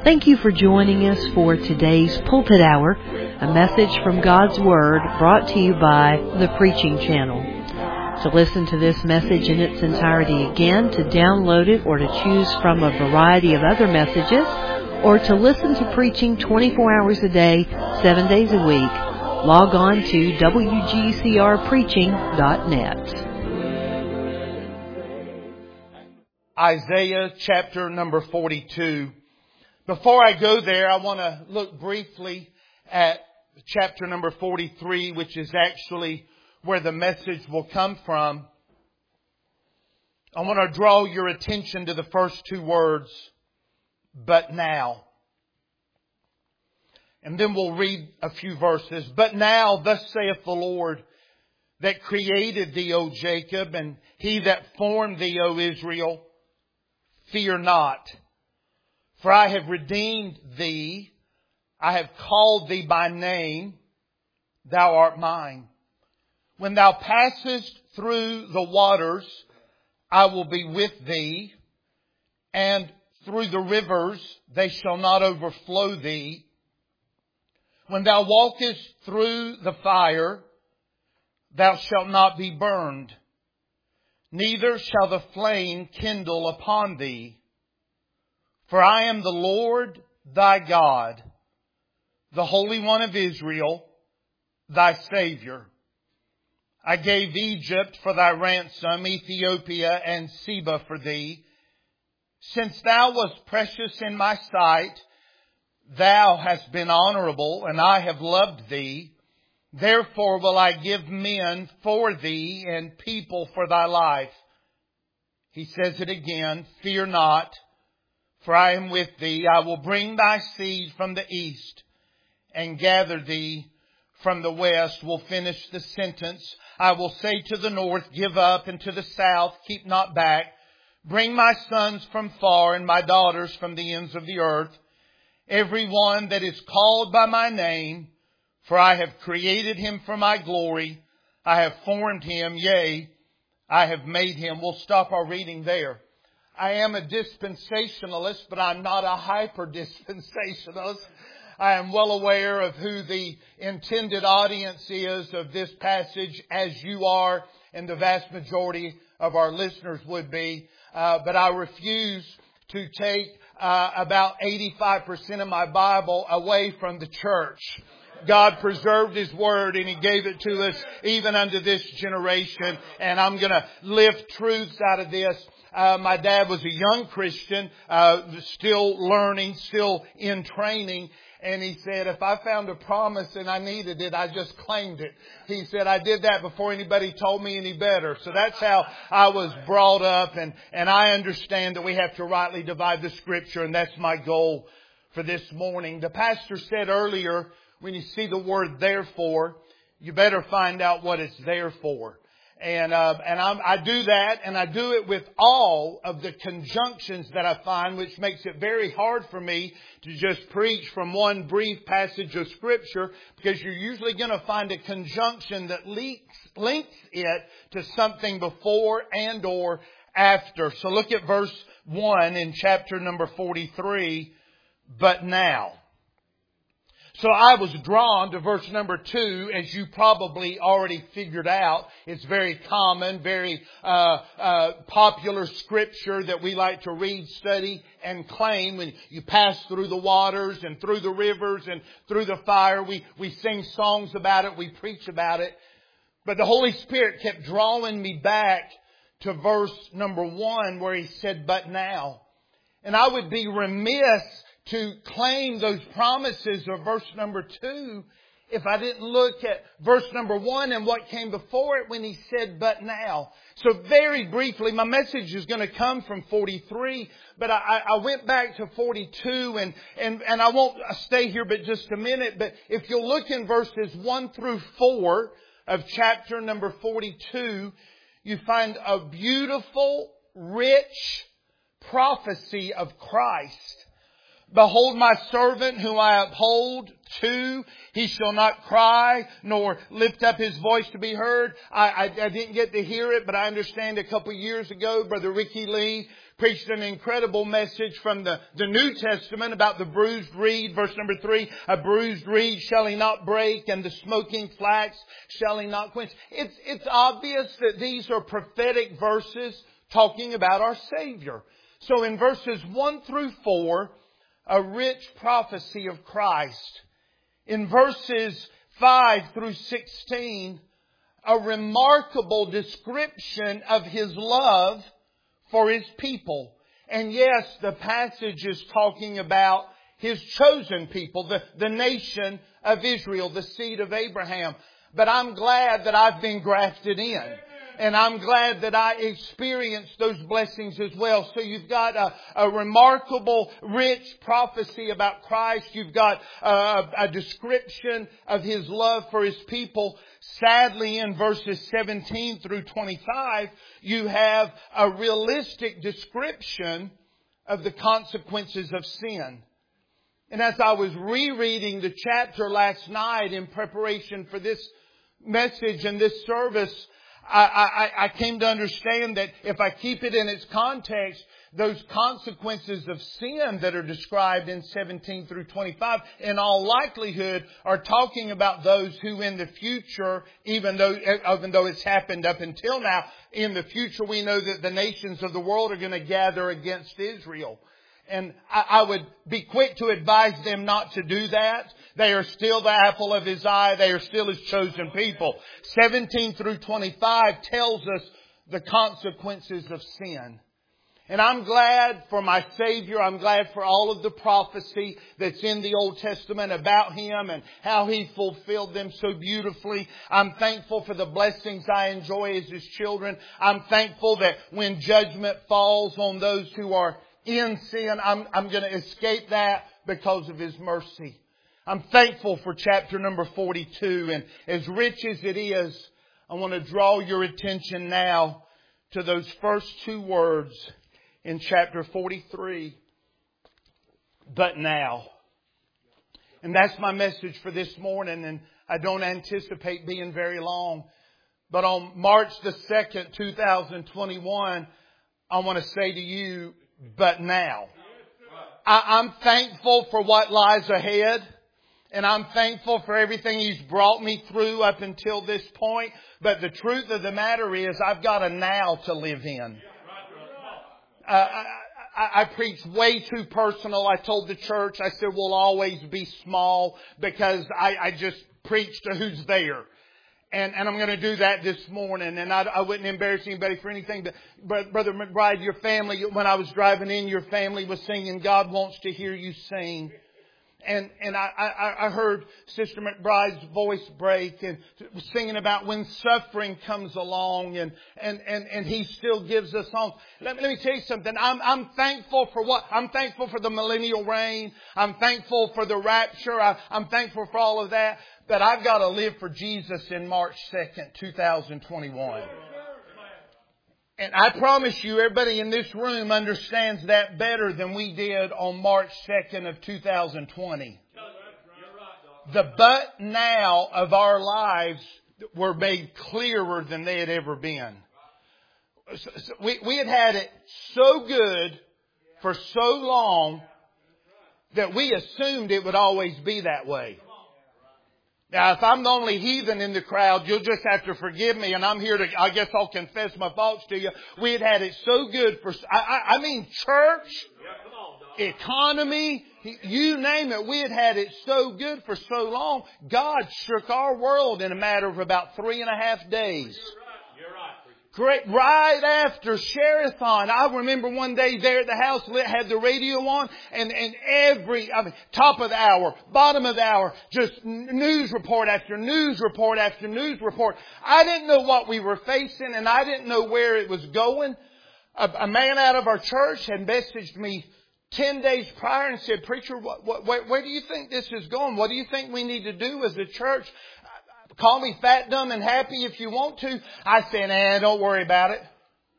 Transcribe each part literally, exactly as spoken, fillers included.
Thank you for joining us for today's Pulpit Hour, a message from God's Word brought to you by the Preaching Channel. To listen to this message in its entirety again, to download it, or to choose from a variety of other messages, or to listen to preaching twenty-four hours a day, seven days a week, log on to W G C R preaching dot net. Isaiah chapter number forty-two. Before I go there, I want to look briefly at chapter number forty-three, which is actually where the message will come from. I want to draw your attention to the first two words, but now. And then we'll read a few verses. But now, thus saith the Lord, that created thee, O Jacob, and he that formed thee, O Israel, fear not. For I have redeemed thee, I have called thee by name, thou art mine. When thou passest through the waters, I will be with thee, and through the rivers they shall not overflow thee. When thou walkest through the fire, thou shalt not be burned, neither shall the flame kindle upon thee. For I am the Lord thy God, the Holy One of Israel, thy Savior. I gave Egypt for thy ransom, Ethiopia and Seba for thee. Since thou wast precious in my sight, thou hast been honorable, and I have loved thee. Therefore will I give men for thee and people for thy life. He says it again, fear not. For I am with thee. I will bring thy seed from the east and gather thee from the west. We'll finish the sentence. I will say to the north, give up, and to the south, keep not back. Bring my sons from far and my daughters from the ends of the earth. Every one that is called by my name, for I have created him for my glory. I have formed him, yea, I have made him. We'll stop our reading there. I am a dispensationalist, but I'm not a hyper-dispensationalist. I am well aware of who the intended audience is of this passage, as you are, and the vast majority of our listeners would be. Uh, but I refuse to take uh, about eighty-five percent of my Bible away from the church. God preserved His Word and He gave it to us even unto this generation. And I'm going to lift truths out of this. Uh, my dad was a young Christian, uh, still learning, still in training. And he said, if I found a promise and I needed it, I just claimed it. He said, I did that before anybody told me any better. So that's how I was brought up. And, and I understand that we have to rightly divide the Scripture. And that's my goal for this morning. The pastor said earlier, when you see the word therefore, you better find out what it's there for. And uh, and I'm, I do that, and I do it with all of the conjunctions that I find, which makes it very hard for me to just preach from one brief passage of Scripture, because you're usually going to find a conjunction that links, links it to something before and or after. So look at verse one in chapter number forty-three, but now. So I was drawn to verse number two, as you probably already figured out. It's very common, very uh, uh, popular Scripture that we like to read, study, and claim. When you pass through the waters and through the rivers and through the fire, we, we sing songs about it, we preach about it. But the Holy Spirit kept drawing me back to verse number one, where He said, but now. And I would be remiss to claim those promises of verse number two if I didn't look at verse number one and what came before it when He said, but now. So very briefly, my message is going to come from forty-three, but I, I went back to forty-two, and, and, and I won't stay here but just a minute. But if you'll look in verses one through four of chapter number forty-two, you find a beautiful, rich prophecy of Christ. Behold my servant whom I uphold, two, he shall not cry nor lift up his voice to be heard. I, I, I didn't get to hear it, but I understand a couple of years ago, Brother Ricky Lee preached an incredible message from the, the New Testament about the bruised reed. Verse number three, a bruised reed shall he not break, and the smoking flax shall he not quench. It's, it's obvious that these are prophetic verses talking about our Savior. So in verses one through four, a rich prophecy of Christ. In verses five through sixteen, a remarkable description of His love for His people. And yes, the passage is talking about His chosen people, the, the nation of Israel, the seed of Abraham. But I'm glad that I've been grafted in. And I'm glad that I experienced those blessings as well. So you've got a, a remarkable, rich prophecy about Christ. You've got a, a description of His love for His people. Sadly, in verses seventeen through twenty-five, you have a realistic description of the consequences of sin. And as I was rereading the chapter last night in preparation for this message and this service, I, I, I came to understand that if I keep it in its context, those consequences of sin that are described in seventeen through twenty-five, in all likelihood, are talking about those who in the future, even though, even though it's happened up until now, in the future we know that the nations of the world are going to gather against Israel. And I, I would be quick to advise them not to do that. They are still the apple of His eye. They are still His chosen people. seventeen through twenty-five tells us the consequences of sin. And I'm glad for my Savior. I'm glad for all of the prophecy that's in the Old Testament about Him and how He fulfilled them so beautifully. I'm thankful for the blessings I enjoy as His children. I'm thankful that when judgment falls on those who are in sin, I'm, I'm going to escape that because of His mercy. I'm thankful for chapter number forty-two. And as rich as it is, I want to draw your attention now to those first two words in chapter forty-three. But now. And that's my message for this morning. And I don't anticipate being very long. But on March the second, two thousand twenty-one, I want to say to you, but now. I, I'm thankful for what lies ahead. And I'm thankful for everything He's brought me through up until this point. But the truth of the matter is, I've got a now to live in. Uh, I, I, I preached way too personal. I told the church, I said, we'll always be small because I, I just preach to who's there. And, and I'm going to do that this morning. And I, I wouldn't embarrass anybody for anything. But, but Brother McBride, your family, when I was driving in, your family was singing, God Wants to Hear You Sing. And, and I, I, I heard Sister McBride's voice break and singing about when suffering comes along and, and, and, and He still gives us songs. Let me, let me tell you something. I'm, I'm thankful for what? I'm thankful for the millennial reign. I'm thankful for the rapture. I, I'm thankful for all of that. But I've got to live for Jesus in March second, two thousand twenty-one. And I promise you, everybody in this room understands that better than we did on March second of two thousand twenty. The but now of our lives were made clearer than they had ever been. We, we had had it so good for so long that we assumed it would always be that way. Now, if I'm the only heathen in the crowd, you'll just have to forgive me. And I'm here to, I guess I'll confess my faults to you. We had had it so good for, I, I, I mean, church, economy, you name it. We had had it so good for so long. God shook our world in a matter of about three and a half days. Great, right after Sherathon, I remember one day there at the house, had the radio on, and, and every, I mean, top of the hour, bottom of the hour, just news report after news report after news report. I didn't know what we were facing, and I didn't know where it was going. A, a man out of our church had messaged me ten days prior and said, "Preacher, what, what, where, where do you think this is going? What do you think we need to do as a church? Call me fat, dumb, and happy if you want to." I said, nah, don't worry about it.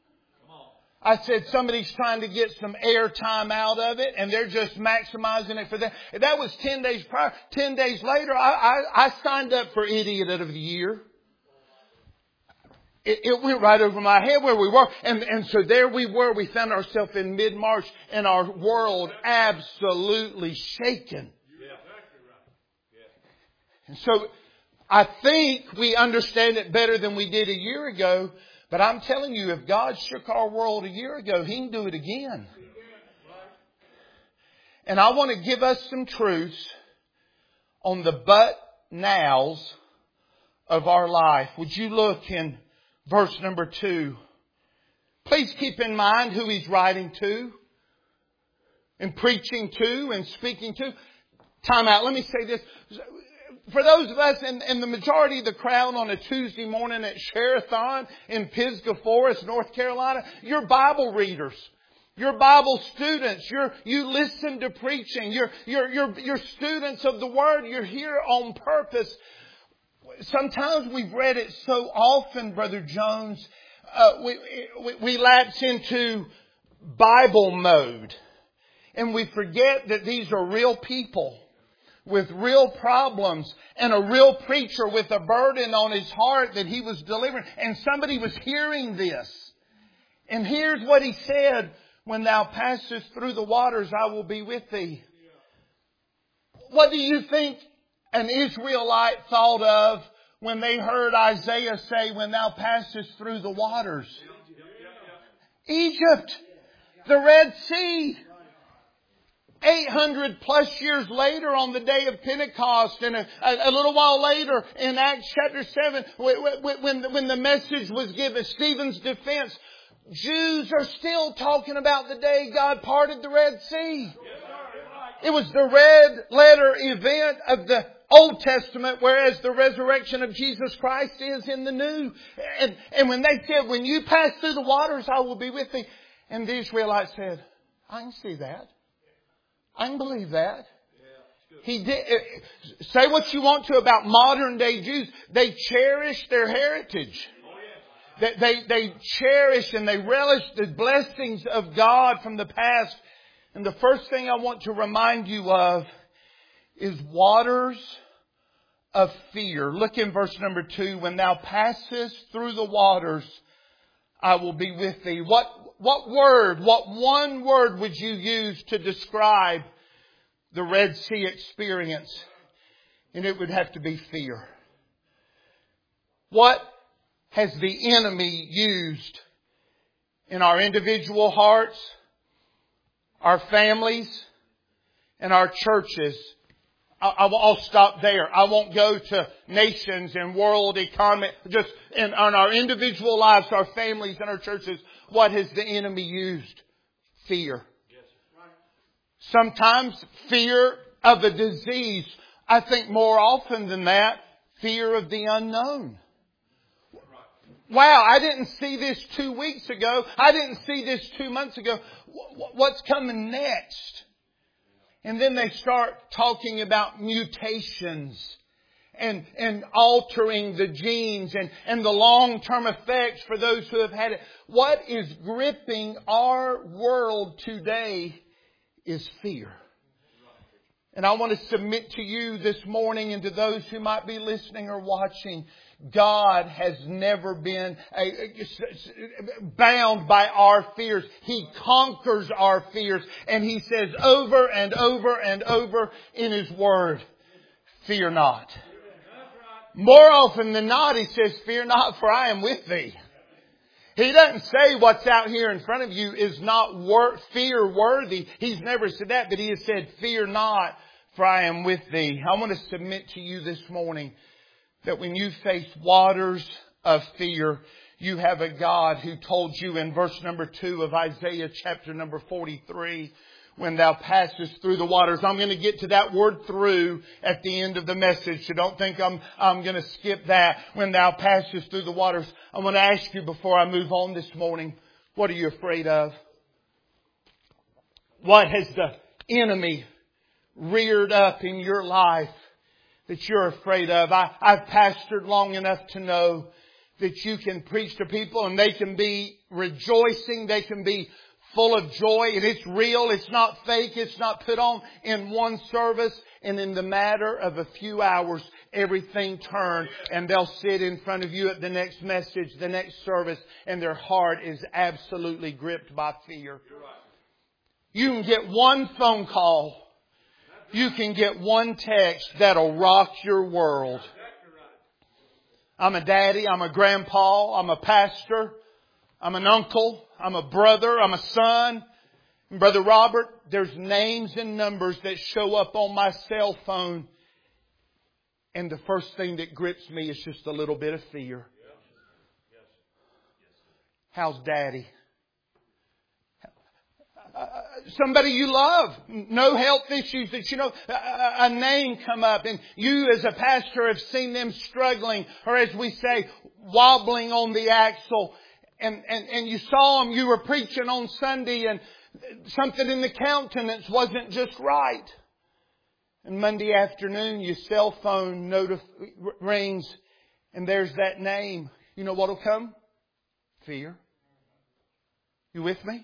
I said, somebody's trying to get some air time out of it, and they're just maximizing it for them. That was ten days prior. Ten days later, I, I, I signed up for Idiot of the Year. it, it went right over my head where we were. And, and so there we were. We found ourselves in mid-March and our world absolutely shaken. And so I think we understand it better than we did a year ago. But I'm telling you, if God shook our world a year ago, He can do it again. And I want to give us some truths on the but nows of our life. Would you look in verse number two? Please keep in mind who He's writing to and preaching to and speaking to. Time out. Let me say this. For those of us in, in the majority of the crowd on a Tuesday morning at Sherathon in Pisgah Forest, North Carolina, you're Bible readers. You're Bible students. You're, you listen to preaching. You're, you're, you're, you're students of the Word. You're here on purpose. Sometimes we've read it so often, Brother Jones, uh, we, we, we lapse into Bible mode. And we forget that these are real people with real problems and a real preacher with a burden on his heart that he was delivering. And somebody was hearing this. And here's what he said: when thou passest through the waters, I will be with thee. What do you think an Israelite thought of when they heard Isaiah say, when thou passest through the waters? Egypt, the Red Sea. eight hundred plus years later, on the day of Pentecost, and a, a, a little while later in Acts chapter seven, when, when the message was given, Stephen's defense, Jews are still talking about the day God parted the Red Sea. It was the red letter event of the Old Testament, whereas the resurrection of Jesus Christ is in the New. And, and when they said, when you pass through the waters, I will be with thee. And the Israelites said, I can see that. I can believe that. He did. Say what you want to about modern day Jews. They cherish their heritage. They, they, they cherish and they relish the blessings of God from the past. And the first thing I want to remind you of is waters of fear. Look in verse number two. When thou passest through the waters, I will be with thee. What What word, what one word would you use to describe the Red Sea experience? And it would have to be fear. What has the enemy used in our individual hearts, our families, and our churches? I'll stop there. I won't go to nations and world economy. Just in on our individual lives, our families and our churches, what has the enemy used? Fear. Sometimes fear of a disease. I think more often than that, fear of the unknown. Wow, I didn't see this two weeks ago. I didn't see this two months ago. What's coming next? And then they start talking about mutations and, and altering the genes and, and the long-term effects for those who have had it. What is gripping our world today is fear. And I want to submit to you this morning and to those who might be listening or watching, God has never been bound by our fears. He conquers our fears. And He says over and over and over in His Word, fear not. More often than not, He says, fear not, for I am with thee. He doesn't say what's out here in front of you is not wor- fear worthy. He's never said that, but He has said, fear not, for I am with thee. I want to submit to you this morning that when you face waters of fear, you have a God who told you in verse number two of Isaiah chapter number forty-three, when thou passest through the waters. I'm going to get to that word through at the end of the message, so don't think I'm, I'm going to skip that. When thou passest through the waters, I want to ask you before I move on this morning, what are you afraid of? What has the enemy reared up in your life that you're afraid of? I, I've pastored long enough to know that you can preach to people and they can be rejoicing. They can be full of joy. And it's real. It's not fake. It's not put on in one service. And in the matter of a few hours, everything turn, and they'll sit in front of you at the next message, the next service, and their heart is absolutely gripped by fear. You can get one phone call. You can get one text that'll rock your world. I'm a daddy. I'm a grandpa. I'm a pastor. I'm an uncle. I'm a brother. I'm a son. And Brother Robert, there's names and numbers that show up on my cell phone. And the first thing that grips me is just a little bit of fear. How's Daddy? Uh, somebody you love, no health issues that you know, a, a name come up, and you as a pastor have seen them struggling, or as we say, wobbling on the axle, and, and, and you saw them, you were preaching on Sunday, and something in the countenance wasn't just right. And Monday afternoon, your cell phone notif- rings, and there's that name. You know what'll come? Fear. You with me?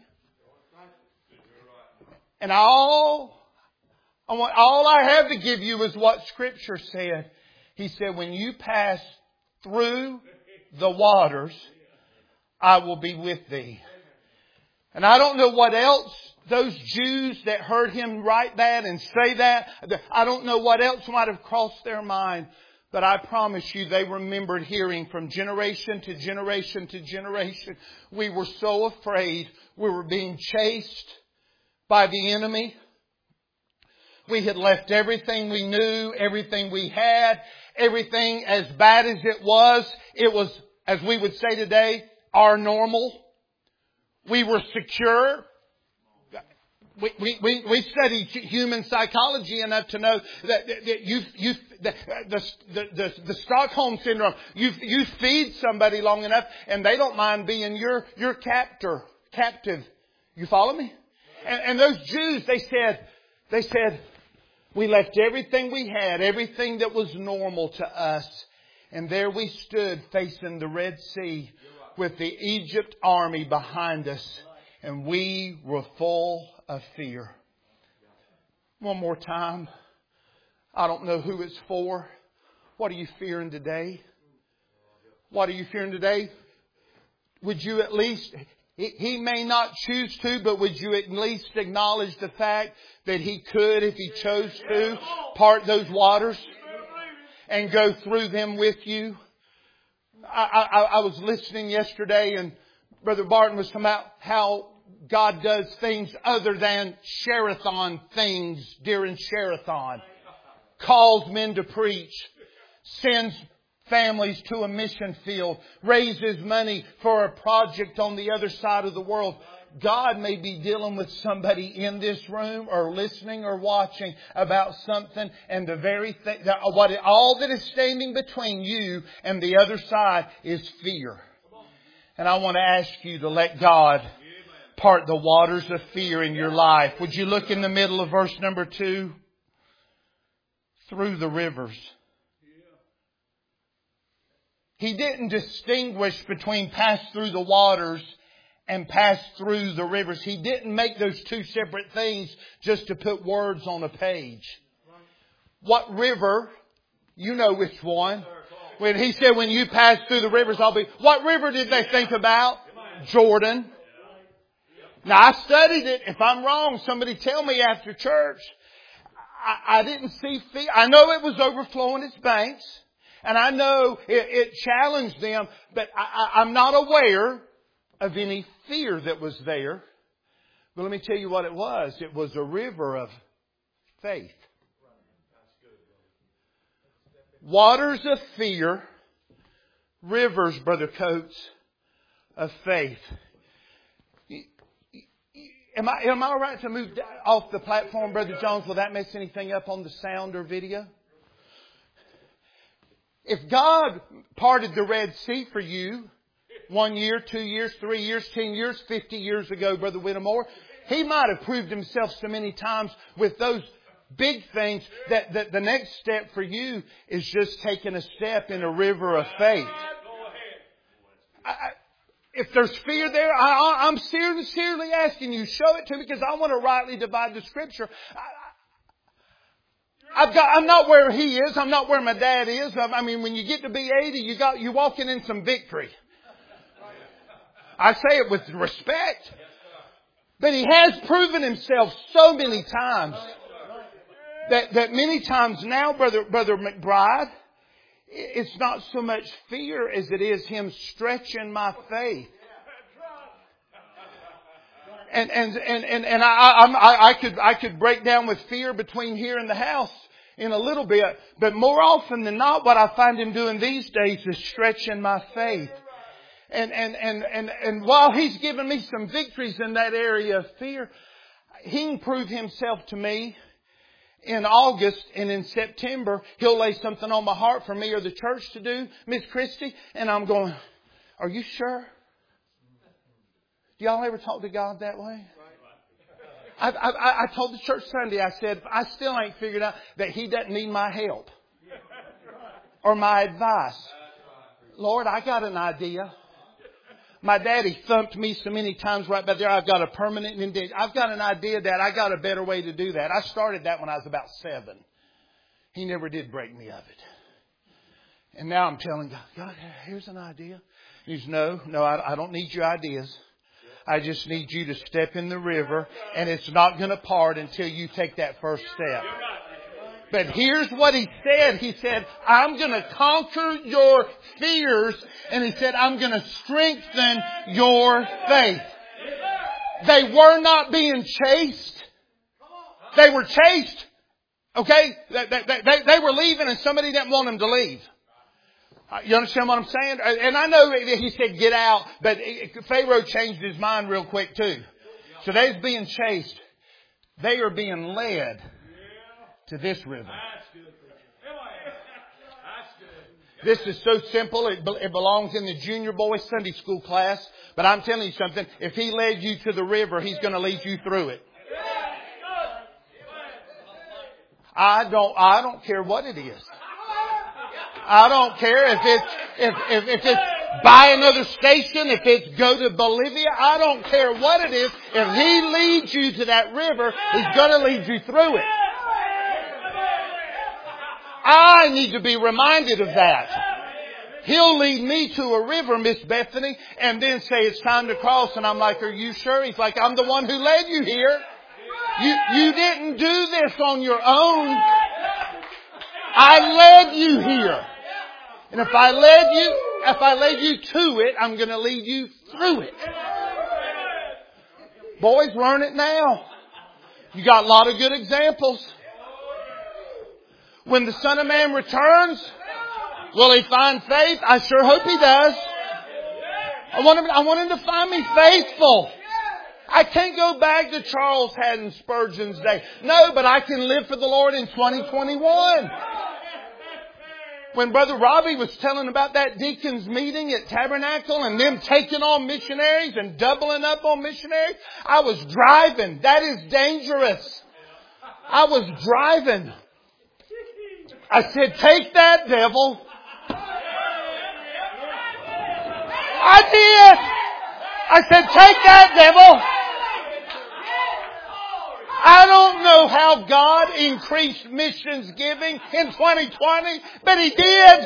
And all, I want, all I have to give you is what Scripture said. He said, when you pass through the waters, I will be with thee. And I don't know what else those Jews that heard him write that and say that, I don't know what else might have crossed their mind. But I promise you, they remembered hearing from generation to generation to generation. We were so afraid. We were being chased by the enemy. We had left everything we knew, everything we had, everything as bad as it was. It was, as we would say today, our normal. We were secure. We, we, we, we study human psychology enough to know that, that you, you, the, the, the, the Stockholm Syndrome, you, you feed somebody long enough and they don't mind being your, your captor, captive. You follow me? And, and those Jews, they said, they said, we left everything we had, everything that was normal to us. And there we stood facing the Red Sea with the Egypt army behind us. And we were full of fear. One more time. I don't know who it's for. What are you fearing today? What are you fearing today? Would you at least, he may not choose to, but would you at least acknowledge the fact that He could, if He chose to, part those waters and go through them with you? I, I, I was listening yesterday, and Brother Barton was talking about how God does things other than Sherathon things during Sherathon. Calls men to preach. Sends families to a mission field. Raises money for a project on the other side of the world. God may be dealing with somebody in this room or listening or watching about something, and the very thing, what all that is standing between you and the other side is fear. And I want to ask you to let God part the waters of fear in your life. Would you look in the middle of verse number two? Through the rivers. He didn't distinguish between pass through the waters and pass through the rivers. He didn't make those two separate things just to put words on a page. What river? You know which one. When He said, when you pass through the rivers, I'll be... What river did they think about? Jordan. Now, I studied it. If I'm wrong, somebody tell me after church. I, I didn't see fear. I know it was overflowing its banks. And I know it, it challenged them. But I, I, I'm not aware of any fear that was there. But let me tell you what it was. It was a river of faith. Waters of fear. Rivers, Brother Coates, of faith. Am I, am I all right to move off the platform, Brother Jones? Will that mess anything up on the sound or video? If God parted the Red Sea for you one year, two years, three years, ten years, fifty years ago, Brother Whittemore, He might have proved Himself so many times with those big things that, that the next step for you is just taking a step in a river of faith. I, I, If there's fear there, I, I'm sincerely asking you, show it to me, because I want to rightly divide the Scripture. I've got, I'm not where he is. I'm not where my dad is. I mean, when you get to be eighty, you got, you're walking in some victory. I say it with respect. But he has proven himself so many times that, that many times now, Brother, Brother McBride, it's not so much fear as it is him stretching my faith. And, and, and, and, and I, I, I could, I could break down with fear between here and the house in a little bit, but more often than not, what I find him doing these days is stretching my faith. And, and, and, and, and while he's given me some victories in that area of fear, he can prove himself to me in August, and in September, he'll lay something on my heart for me or the church to do, Miss Christie, and I'm going, are you sure? Do y'all ever talk to God that way? I, I, I told the church Sunday, I said, I still ain't figured out that He doesn't need my help or my advice. Lord, I got an idea. My daddy thumped me so many times right back there. I've got a permanent indentation. I've got an idea that I got a better way to do that. I started that when I was about seven. He never did break me of it. And now I'm telling God, God, here's an idea. He's no, no, I, I don't need your ideas. I just need you to step in the river, and it's not going to part until you take that first step. But here's what he said. He said, I'm going to conquer your fears. And he said, I'm going to strengthen your faith. They were not being chased. They were chased. Okay? They, they, they, they were leaving and somebody didn't want them to leave. You understand what I'm saying? And I know that he said get out, but Pharaoh changed his mind real quick too. So they're being chased. They are being led to this river. This is so simple. It, it belongs in the junior boys Sunday school class. But I'm telling you something. If He led you to the river, He's going to lead you through it. I don't, I don't care what it is. I don't care if it's, if, if, if it's buy another station, if it's go to Bolivia. I don't care what it is. If He leads you to that river, He's going to lead you through it. I need to be reminded of that. He'll lead me to a river, Miss Bethany, and then say it's time to cross. And I'm like, are you sure? He's like, I'm the one who led you here. You, you didn't do this on your own. I led you here. And if I led you, if I led you to it, I'm going to lead you through it. Boys, learn it now. You got a lot of good examples. When the Son of Man returns, will He find faith? I sure hope He does. I want Him, I want him to find me faithful. I can't go back to Charles Haddon Spurgeon's day. No, but I can live for the Lord in twenty twenty-one. When Brother Robbie was telling about that deacons meeting at Tabernacle and them taking on missionaries and doubling up on missionaries, I was driving. That is dangerous. I was driving. I said, take that, devil. I did. I said, take that, devil. I don't know how God increased missions giving in twenty twenty, but He did.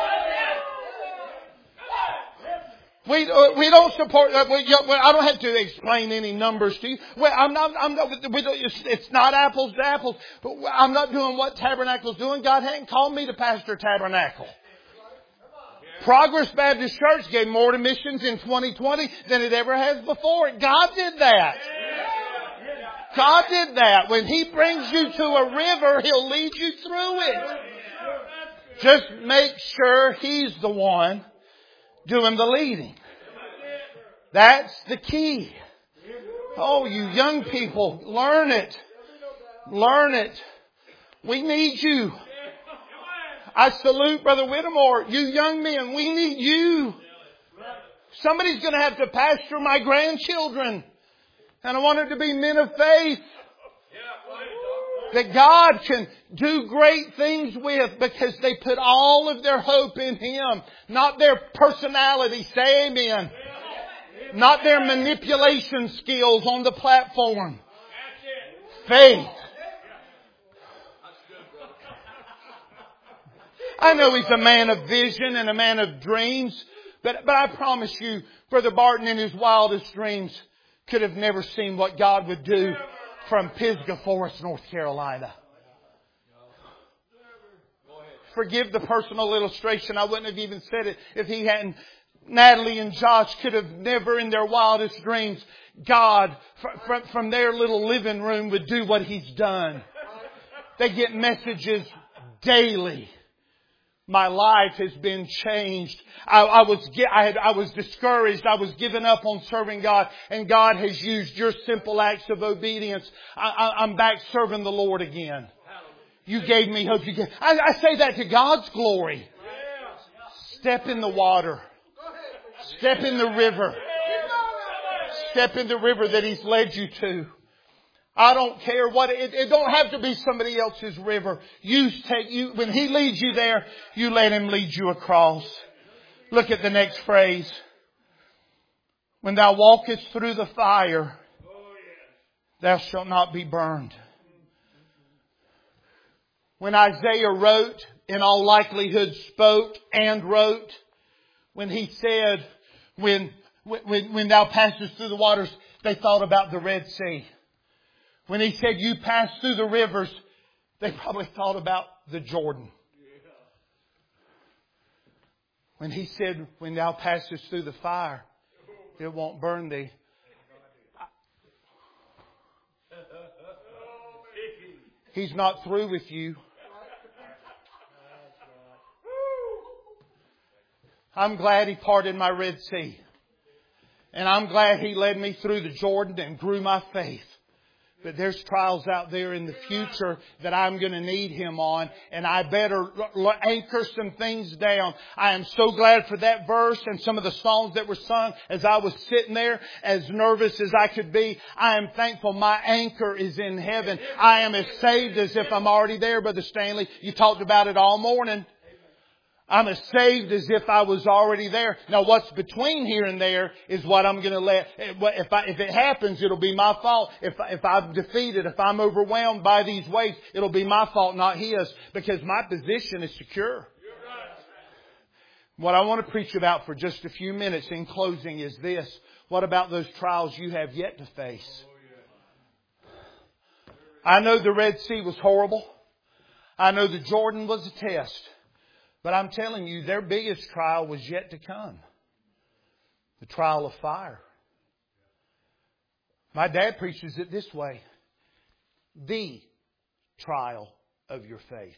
We we don't support. We, I don't have to explain any numbers to you. Well, I'm not. I'm not. We don't, it's not apples to apples. But I'm not doing what Tabernacle's doing. God hadn't called me to pastor Tabernacle. Progress Baptist Church gave more to missions in twenty twenty than it ever has before. God did that. God did that. When He brings you to a river, He'll lead you through it. Just make sure He's the one doing the leading. That's the key. Oh, you young people, learn it. Learn it. We need you. I salute Brother Whittemore. You young men, we need you. Somebody's going to have to pastor my grandchildren. And I want it to be men of faith. That God can do great things with because they put all of their hope in Him. Not their personality. Say amen. Not their manipulation skills on the platform. Faith. I know he's a man of vision and a man of dreams. But, but I promise you, Brother Barton in his wildest dreams could have never seen what God would do from Pisgah Forest, North Carolina. Forgive the personal illustration. I wouldn't have even said it if he hadn't. Natalie and Josh could have never in their wildest dreams, God from, from their little living room would do what He's done. They get messages daily. My life has been changed. I, I was I, had, I was discouraged. I was giving up on serving God. And God has used your simple acts of obedience. I, I, I'm back serving the Lord again. You gave me hope. You gave, I, I say that to God's glory. Step in the water. Step in the river. Step in the river that He's led you to. I don't care what it, it don't have to be somebody else's river. You take you when He leads you there, you let Him lead you across. Look at the next phrase. When thou walkest through the fire, thou shalt not be burned. When Isaiah wrote, in all likelihood spoke and wrote, when he said, when, when, when thou passest through the waters, they thought about the Red Sea. When he said, you pass through the rivers, they probably thought about the Jordan. When he said, when thou passest through the fire, it won't burn thee. He's not through with you. I'm glad He parted my Red Sea. And I'm glad He led me through the Jordan and grew my faith. But there's trials out there in the future that I'm going to need Him on. And I better anchor some things down. I am so glad for that verse and some of the songs that were sung as I was sitting there as nervous as I could be. I am thankful my anchor is in heaven. I am as saved as if I'm already there, Brother Stanley. You talked about it all morning. I'm as saved as if I was already there. Now what's between here and there is what I'm going to let. If I, if it happens, it'll be my fault. If, if I'm defeated, if I'm overwhelmed by these waves, it'll be my fault, not His. Because my position is secure. What I want to preach about for just a few minutes in closing is this. What about those trials you have yet to face? I know the Red Sea was horrible. I know the Jordan was a test. But I'm telling you, their biggest trial was yet to come. The trial of fire. My dad preaches it this way. The trial of your faith.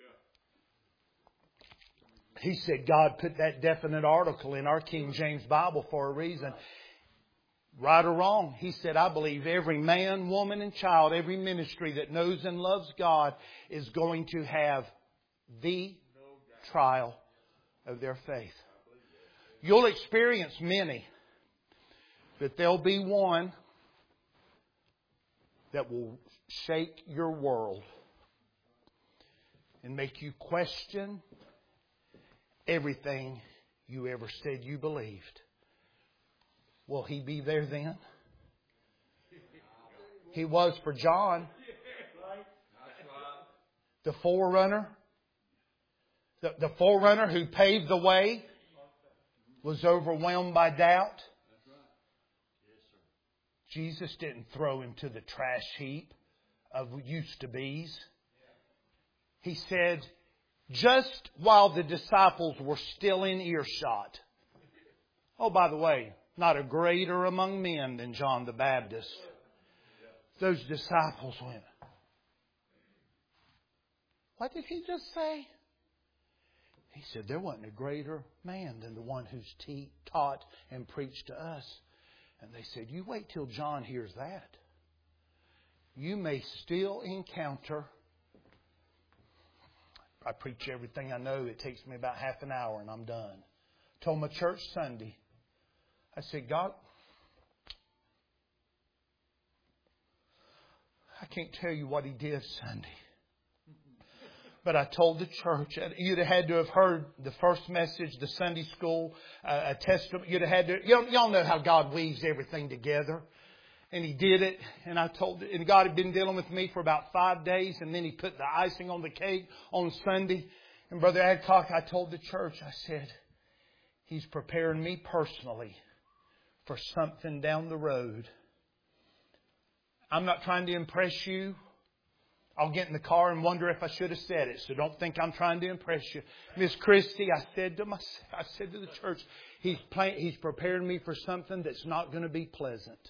He said God put that definite article in our King James Bible for a reason. Right or wrong, He said, I believe every man, woman, and child, every ministry that knows and loves God is going to have the trial of their faith. You'll experience many, but there'll be one that will shake your world and make you question everything you ever said you believed. Will He be there then? He was for John, the forerunner. The, the forerunner who paved the way was overwhelmed by doubt. Jesus didn't throw him to the trash heap of used to be's. He said, just while the disciples were still in earshot. Oh, by the way, not a greater among men than John the Baptist. Those disciples went, what did He just say? He said, there wasn't a greater man than the one who's te- taught and preached to us. And they said, you wait till John hears that. You may still encounter. I preach everything I know. It takes me about half an hour and I'm done. Told my church Sunday. I said, God, I can't tell you what He did Sunday. But I told the church, you'd have had to have heard the first message, the Sunday school, uh, a testament. You'd have had to, y'all, y'all know how God weaves everything together. And He did it. And I told, and God had been dealing with me for about five days. And then He put the icing on the cake on Sunday. And Brother Adcock, I told the church, I said, He's preparing me personally for something down the road. I'm not trying to impress you. I'll get in the car and wonder if I should have said it. So don't think I'm trying to impress you. Miss Christie, I said to myself, I said to the church, He's playing, He's preparing me for something that's not going to be pleasant.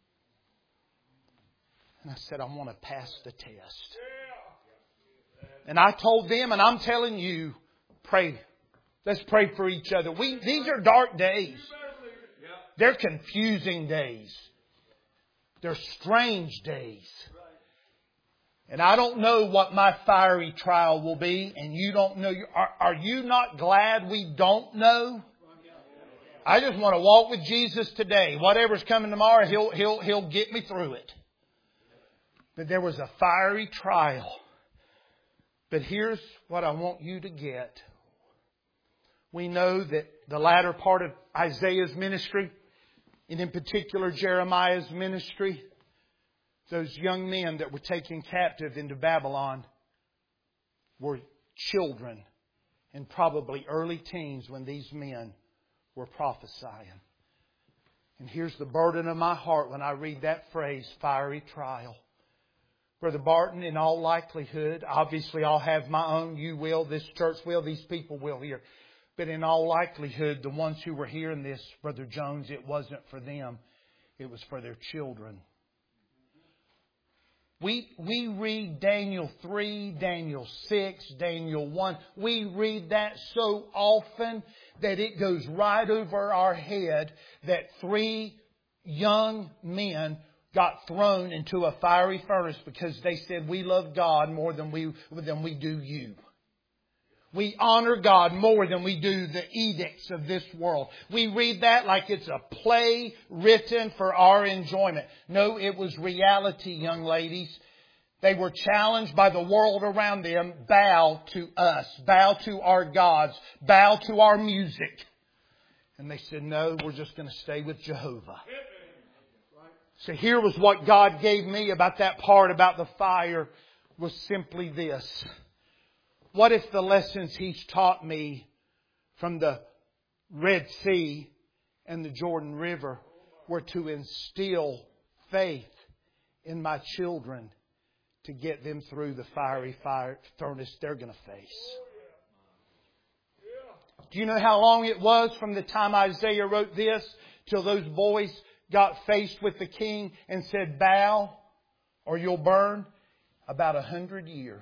And I said, I want to pass the test. And I told them, and I'm telling you, pray. Let's pray for each other. We, these are dark days. They're confusing days. They're strange days. And I don't know what my fiery trial will be, and you don't know. Are, are you not glad we don't know? I just want to walk with Jesus today. Whatever's coming tomorrow, He'll, He'll, He'll get me through it. But there was a fiery trial. But here's what I want you to get. We know that the latter part of Isaiah's ministry, and in particular Jeremiah's ministry, those young men that were taken captive into Babylon were children and probably early teens when these men were prophesying. And here's the burden of my heart when I read that phrase, fiery trial. Brother Barton, in all likelihood, obviously I'll have my own, you will, this church will, these people will here. But in all likelihood, the ones who were hearing this, Brother Jones, it wasn't for them. It was for their children. We, we read Daniel three, Daniel six, Daniel one. We read that so often that it goes right over our head that three young men got thrown into a fiery furnace because they said, we love God more than we, than we do you. We honor God more than we do the edicts of this world. We read that like it's a play written for our enjoyment. No, it was reality, young ladies. They were challenged by the world around them. Bow to us. Bow to our gods. Bow to our music. And they said, no, we're just going to stay with Jehovah. So here was what God gave me about that part about the fire was simply this. What if the lessons He's taught me from the Red Sea and the Jordan River were to instill faith in my children to get them through the fiery fire furnace they're going to face? Do you know how long it was from the time Isaiah wrote this till those boys got faced with the king and said, bow or you'll burn? About a hundred years.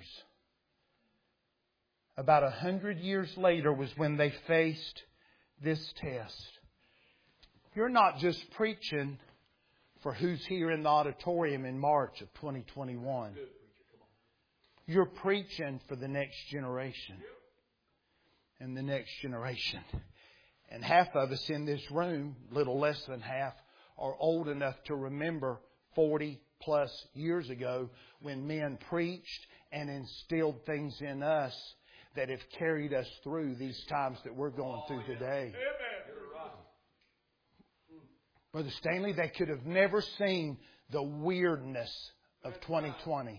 About a hundred years later was when they faced this test. You're not just preaching for who's here in the auditorium in March of twenty twenty-one. You're preaching for the next generation. And the next generation. And half of us in this room, little less than half, are old enough to remember forty plus years ago when men preached and instilled things in us that have carried us through these times that we're going through today. Brother Stanley, they could have never seen the weirdness of twenty twenty.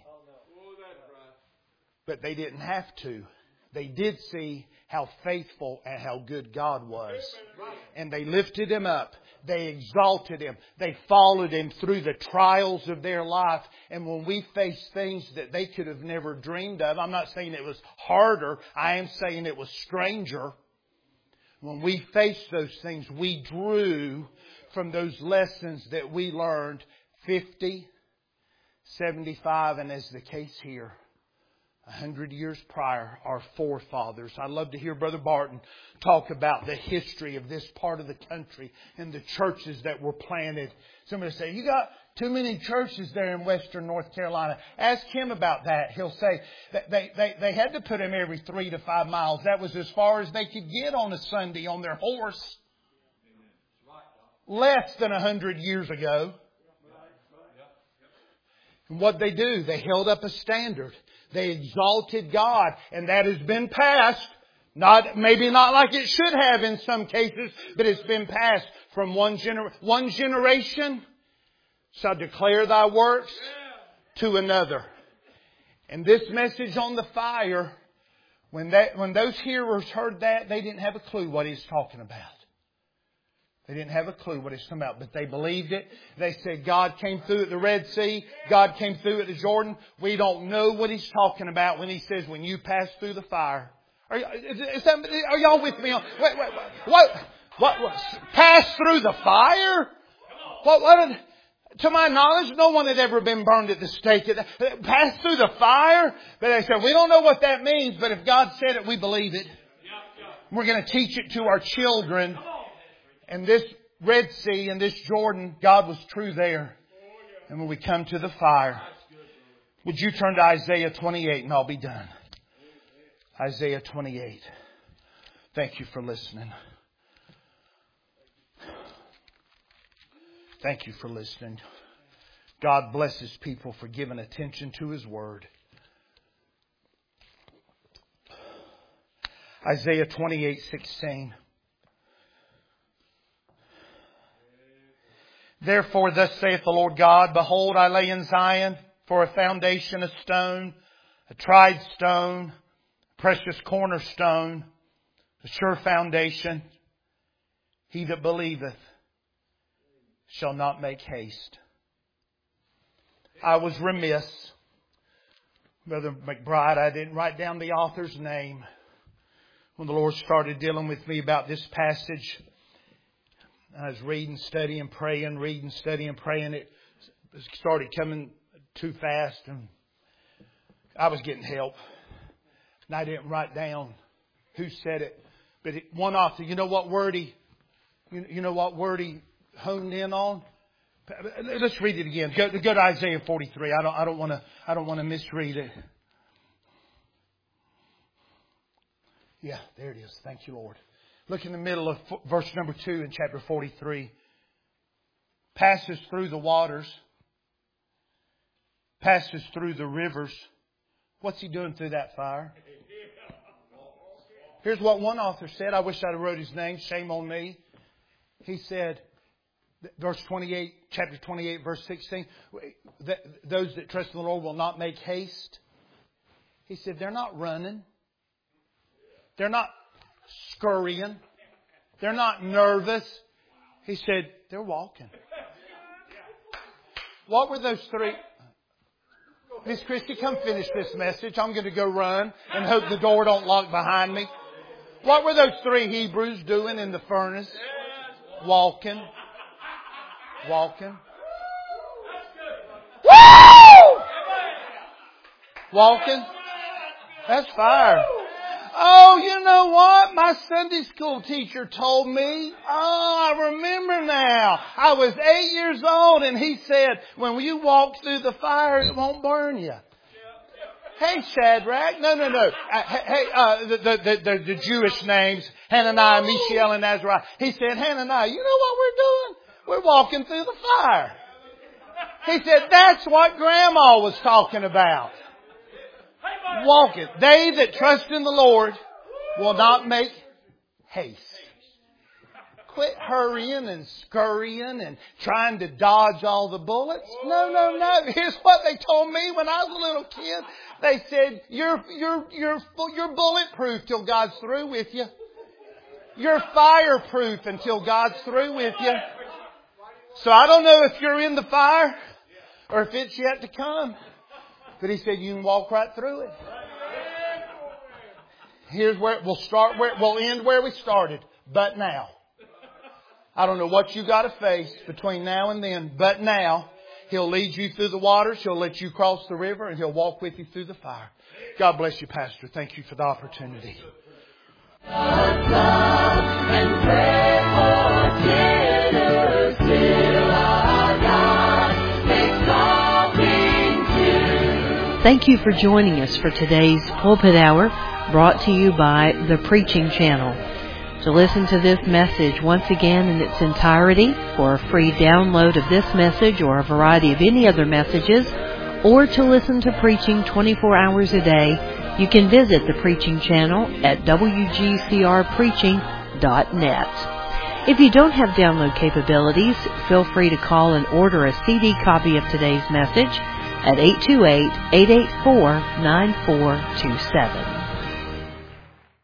But they didn't have to. They did see how faithful and how good God was. And they lifted Him up. They exalted Him. They followed Him through the trials of their life. And when we face things that they could have never dreamed of, I'm not saying it was harder. I am saying it was stranger. When we faced those things, we drew from those lessons that we learned fifty, seventy-five, and as the case here, a hundred years prior, our forefathers. I'd love to hear Brother Barton talk about the history of this part of the country and the churches that were planted. Somebody say, you got too many churches there in western North Carolina. Ask him about that. He'll say that they, they, they had to put him every three to five miles. That was as far as they could get on a Sunday on their horse. Less than a hundred years ago. And what they do, they held up a standard. They exalted God, and that has been passed. Not maybe not like it should have in some cases, but it's been passed from one gener- one generation shall declare Thy works to another. And this message on the fire When that, when those hearers heard that, they didn't have a clue what He's talking about. They didn't have a clue what He's talking about, but they believed it. They said God came through at the Red Sea. God came through at the Jordan. We don't know what He's talking about when He says, when you pass through the fire. Are, is that, are y'all with me? On, wait, wait, what, what, what, pass through the fire? What, what, to my knowledge, no one had ever been burned at the stake. Pass through the fire? But they said, we don't know what that means, but if God said it, we believe it. We're going to teach it to our children. And this Red Sea and this Jordan, God was true there. And when we come to the fire, would you turn to Isaiah twenty-eight and I'll be done. Isaiah twenty-eight. Thank you for listening. Thank you for listening. God bless His people for giving attention to His Word. Isaiah twenty-eight sixteen. Therefore thus saith the Lord God, behold, I lay in Zion for a foundation a stone, a tried stone, a precious cornerstone, a sure foundation. He that believeth shall not make haste. I was remiss, Brother McBride, I didn't write down the author's name. When the Lord started dealing with me about this passage, I was reading, studying, praying, reading, studying, praying. It started coming too fast and I was getting help. And I didn't write down who said it. But it, one author, you know what word he, you, you know what word he honed in on? Let's read it again. Go, go to Isaiah forty-three. I don't, I don't want to, I don't want to misread it. Yeah, there it is. Thank you, Lord. Look in the middle of verse number two in chapter forty-three. Passes through the waters. Passes through the rivers. What's He doing through that fire? Here's what one author said. I wish I'd have wrote his name. Shame on me. He said, verse twenty-eight, chapter twenty-eight, verse sixteen, that those that trust in the Lord will not make haste. He said, they're not running. They're not scurrying. They're not nervous. He said, they're walking. What were those three? Miss Christie, come finish this message. I'm going to go run and hope the door don't lock behind me. What were those three Hebrews doing in the furnace? Walking. Walking. Woo! Walking. That's fire. Oh, you know what? My Sunday school teacher told me. Oh, I remember now. I was eight years old and he said, when you walk through the fire, it won't burn you. Hey, Shadrach. No, no, no. Uh, hey, uh, the, the, the, the Jewish names, Hananiah, Mishael, and Azariah. He said, Hananiah, you know what we're doing? We're walking through the fire. He said, that's what Grandma was talking about. Walking. They that trust in the Lord will not make haste. Quit hurrying and scurrying and trying to dodge all the bullets. No, no, no. Here's what they told me when I was a little kid. They said, you're, you're, you're, you're bulletproof till God's through with you. You're fireproof until God's through with you. So I don't know if you're in the fire or if it's yet to come. But He said you can walk right through it. Here's where we'll start, where we'll end where we started. But now. I don't know what you got to face between now and then. But now, He'll lead you through the waters. He'll let you cross the river and He'll walk with you through the fire. God bless you, Pastor. Thank you for the opportunity. Thank you for joining us for today's Pulpit Hour, brought to you by The Preaching Channel. To listen to this message once again in its entirety, for a free download of this message or a variety of any other messages, or to listen to preaching twenty-four hours a day, you can visit The Preaching Channel at w g c r preaching dot net. If you don't have download capabilities, feel free to call and order a C D copy of today's message at eight two eight, eight eight four, nine four two seven.